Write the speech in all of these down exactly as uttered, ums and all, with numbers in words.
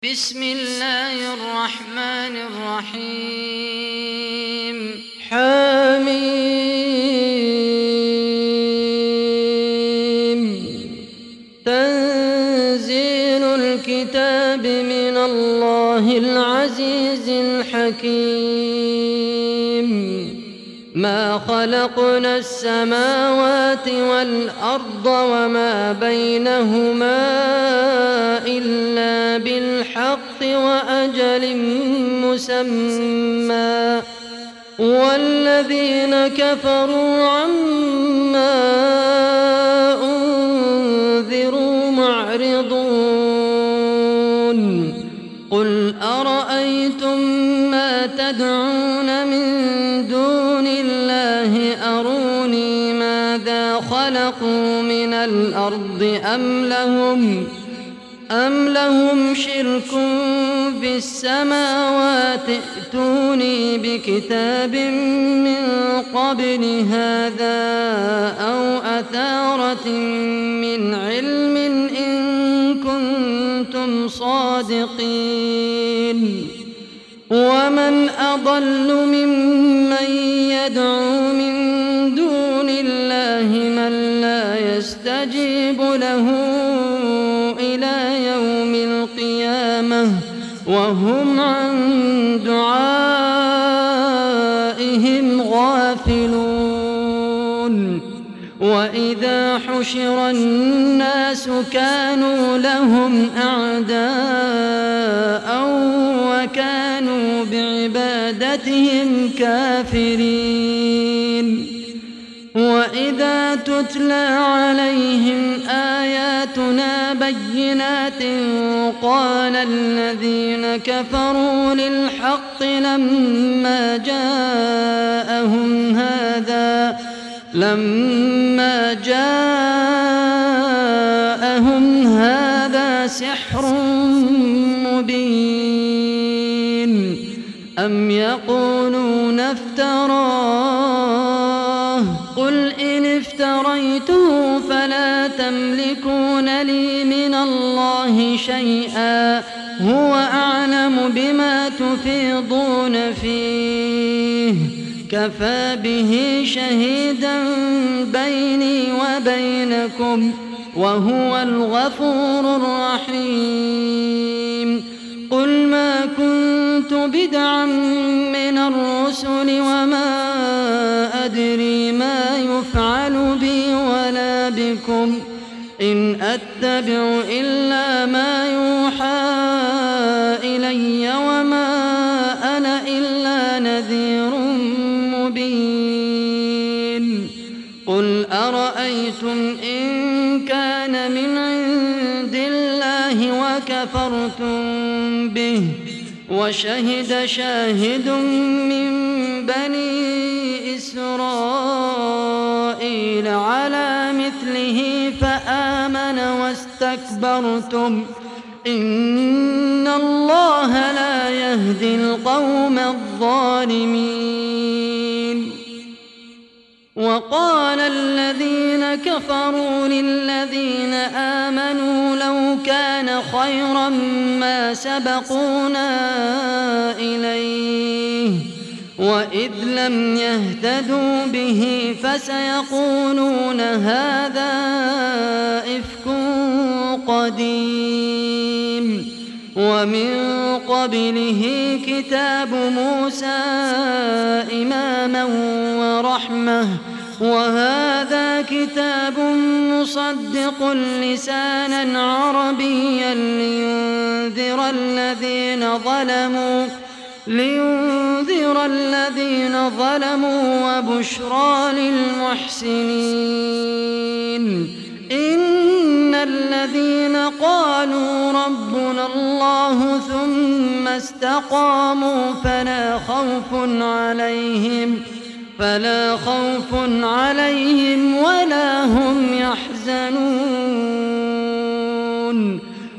بسم الله الرحمن الرحيم حميم تنزيل الكتاب من الله العزيز الحكيم ما خلقنا السماوات والأرض وما بينهما إلا بالحق وأجل مسمى والذين كفروا عما أنذروا معرضون قل أرأيتم ما تدعون من دون الله أروني ماذا خلقوا من الأرض أم لهم أم لهم شرك في السماوات ائتوني بكتاب من قبل هذا أو أثارة من علم إن كنتم صادقين ومن أضل ممن يدعو من دون الله من لا يستجيب له إلى يوم القيامة وهم عن دعائهم غافلون وإذا حشر الناس كانوا لهم أعداء وكانوا بعبادتهم كافرين وإذا تتلى عليهم آياتنا بينات قال الذين كفروا للحق لما جاءهم هذا لما جاءهم هذا سحر مبين أم يقولون افتراه قل إن افتريته فلا تملكون لي من الله شيئا هو أعلم بما تفيضون فيه كفى به شهيدا بيني وبينكم وهو الغفور الرحيم قل ما كنت بدعا من الرسل وما أدري ما يفعل بي ولا بكم إن أتبع إلا ما يوحى إلي وما أنا إلا نذير مبين قل أرأيتم إن كان من عند الله وكفرتم به وشهد شاهد من بني إسرائيل على مثله فآمن واستكبرتم إن الله لا يهدي القوم الظالمين وقال الذين كفروا للذين آمنوا لو كان خيرا ما سبقونا إليه وإذ لم يهتدوا به فسيقولون هذا إفك قديم ومن قبله كتاب موسى إماما ورحمة وهذا كتاب مصدق لسانا عربيا لينذر الذين ظلموا لينذر الذين ظلموا وبشرى للمحسنين إن الذين قالوا ربنا الله ثم استقاموا فلا خوف عليهم فلا خوف عليهم ولا هم يحزنون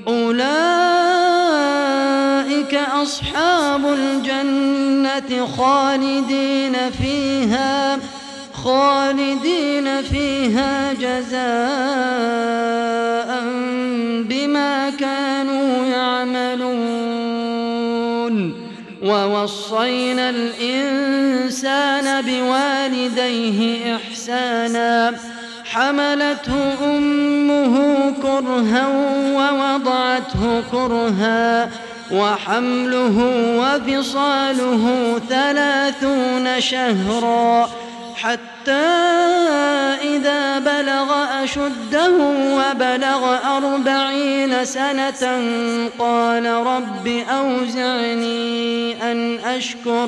أولئك أصحاب الجنة خالدين فيها خالدين فيها جزاء بما كانوا يعملون. ووصينا الإنسان بوالديه إحسانا حملته أمه كرها ووضعته كرها وحمله وفصاله ثلاثون شهرا حتى إذا بلغ أشده وبلغ أربعين سنة قال رب أوزعني أن أشكر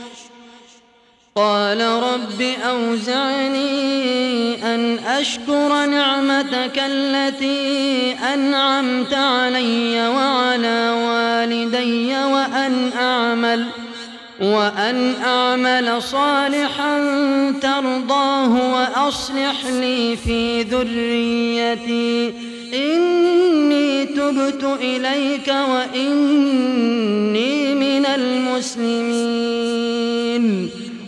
قال رب أوزعني أن أشكر نعمتك التي أنعمت علي وعلى والدي وأن أعمل وأن أعمل صالحا ترضاه وأصلح لي في ذريتي إني تبت إليك وإني من المسلمين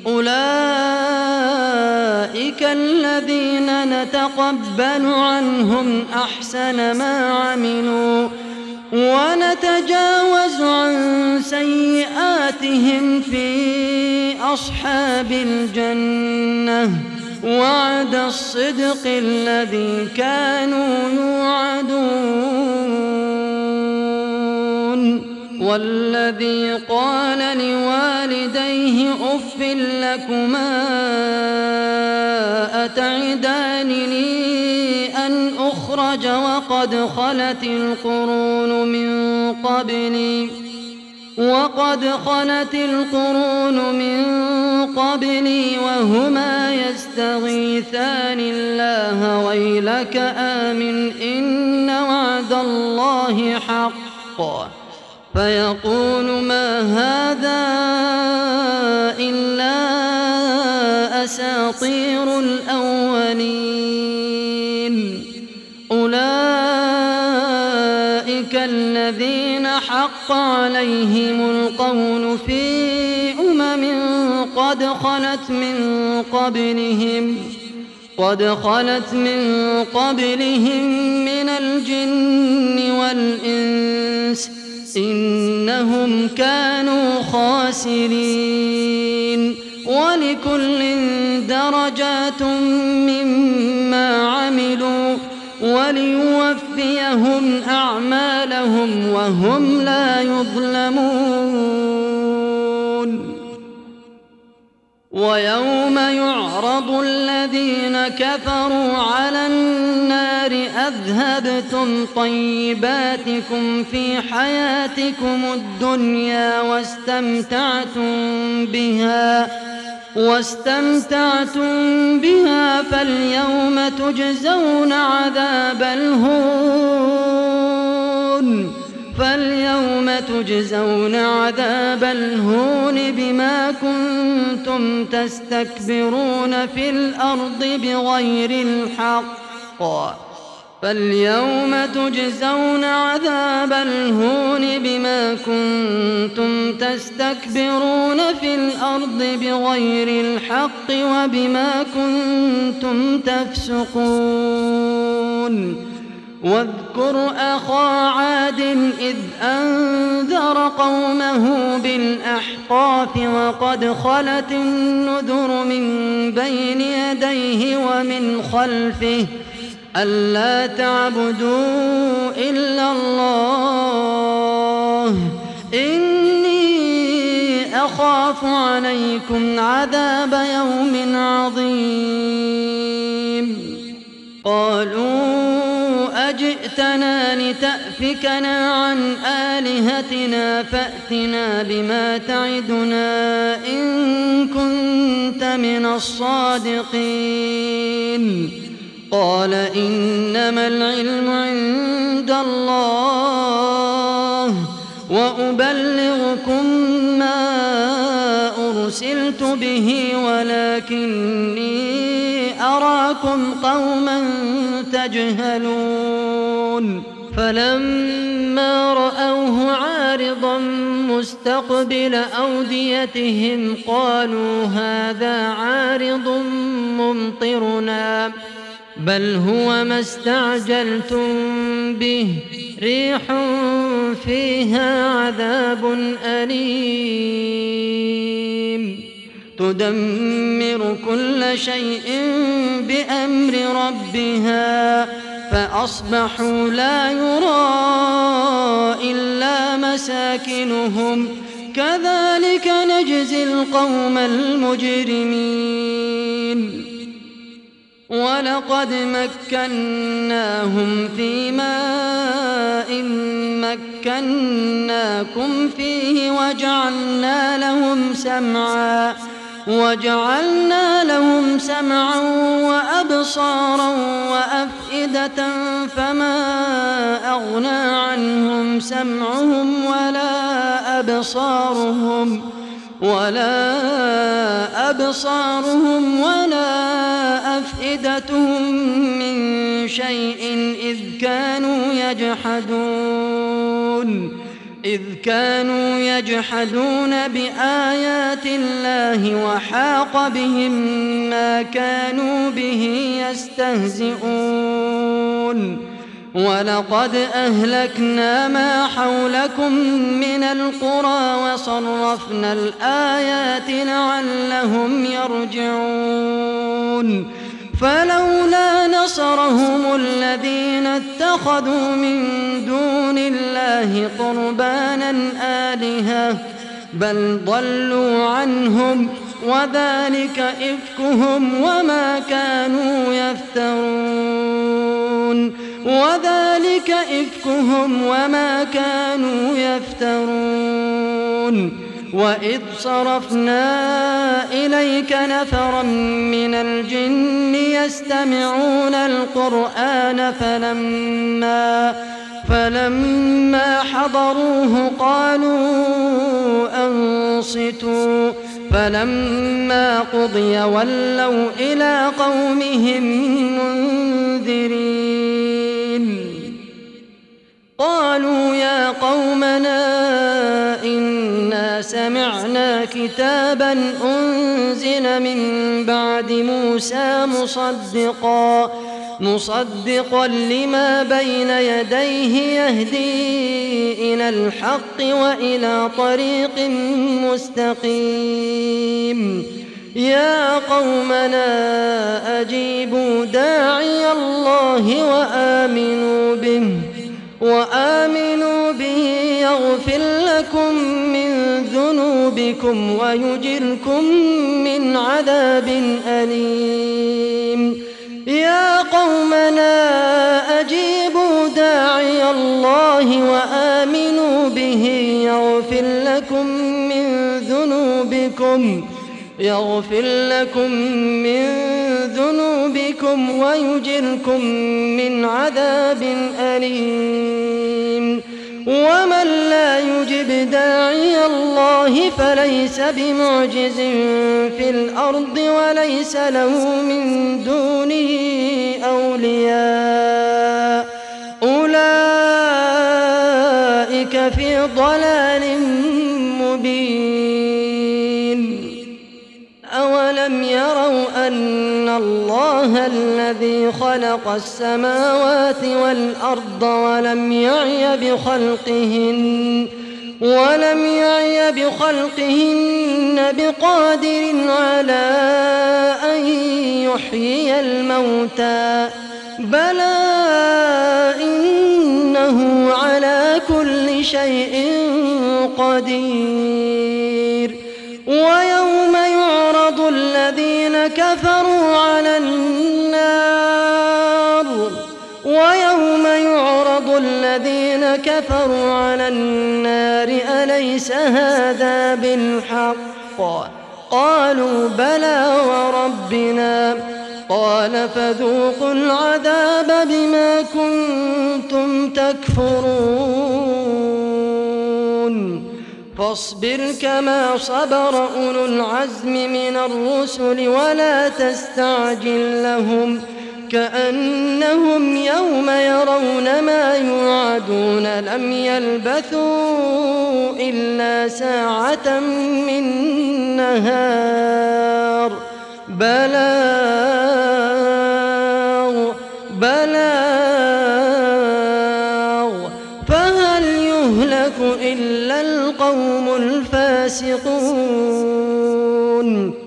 أولئك الذين نتقبل عنهم أحسن ما عملوا ونتجاوز عن سيئاتهم في أصحاب الجنة وعد الصدق الذي كانوا يوعدون والذي قال لوالديه أف لكما أتعدانني أن أخرج وقد خلت القرون من قبلي وقد خلت القرون من قبلي وهما يستغيثان الله ويلك آمن إن وعد الله حق فيقول ما هذا إلا أساطير الأولين أولئك الذين حق عليهم القول في أمم قد خلت من قبلهم قد خلت من قبلهم من الجن والإنس إنهم كانوا خاسرين ولكل درجات مما عملوا وليوفيهم أعمالهم وهم لا يظلمون ويوم يعرض الذين كفروا على النار أذهبتم طيباتكم في حياتكم الدنيا واستمتعتم بها واستمتعتم بها فاليوم تجزون عذاب الهون فاليوم تجزون عذاب الهون بما كنتم تستكبرون في الأرض بغير الحق فاليوم تجزون عذاب الهون بما كنتم تستكبرون في الأرض بغير الحق وبما كنتم تفسقون واذكر أخا عاد إذ أنذر قومه بالأحقاف وقد خلت النذر من بين يديه ومن خلفه ألا تعبدوا إلا الله إني أخاف عليكم عذاب يوم عظيم قالوا أجئتنا لتأفكنا عن آلهتنا فأتنا بما تعدنا إن كنت من الصادقين قال إنما العلم عند الله وأبلغكم ما أرسلت به ولكني أراكم قوما تجهلون فلما رأوه عارضا مستقبل أوديتهم قالوا هذا عارض ممطرنا بل هو ما استعجلتم به ريح فيها عذاب أليم تدمر كل شيء بأمر ربها فأصبحوا لا يرى إلا مساكنهم كذلك نجزي القوم المجرمين ولقد مكناهم في ماء مكناكم فيه وجعلنا لهم سمعا وجعلنا لهم سمعا وأبصارا وأفئدة فما أغنى عنهم سمعهم ولا أبصارهم ولا أبصارهم ولا أفئدتهم من شيء إذ كانوا يجحدون إذ كانوا يجحدون بآيات الله وحاق بهم ما كانوا به يستهزئون ولقد أهلكنا ما حولكم من القرى وصرفنا الآيات لعلهم يرجعون فلولا نصرهم الذين اتخذوا من دون الله قربانا آلهة بل ضلوا عنهم وذلك إفكهم وما كانوا يفترون وذلك إفكهم وما كانوا يفترون وإذ صرفنا إليك نفرا من الجن يستمعون القرآن فلما فلما حضروه قالوا أنصتوا فلما قضي ولوا إلى قومهم منذرين قالوا يا قومنا إنا سمعنا كتابا أنزل من بعد موسى مصدقا مصدقا لما بين يديه يهدي إلى الحق وإلى طريق مستقيم يا قومنا أجيبوا داعي الله وآمنوا به وآمنوا به يغفر لكم من ذنوبكم ويجركم من عذاب أليم يا قومنا أجيبوا داعي الله وآمنوا به يغفر لكم من ذنوبكم يغفر لكم من ذنوبكم ويجركم من عذاب أليم ومن لا يجب داعي الله فليس بمعجز في الأرض وليس له من دونه أولياء أولئك في ضلال مبين أولم يروا أن الله الذي خلق السماوات والأرض ولم يعي بخلقهن ولم يعي بخلقهن بقادر على أن يحيي الموتى بلى إنه على كل شيء قدير ويوم يعرض الذين كفروا على النار ويوم يعرض الذين كفروا على النار أليس هذا بالحق قالوا بلى وربنا قال فذوقوا العذاب بما كنتم تكفرون فاصبر كما صبر أولو العزم من الرسل ولا تستعجل لهم كأنهم يوم يرون ما يوعدون لم يلبثوا إلا ساعة من نهار بلاغ بلاغ القوم الفاسقون.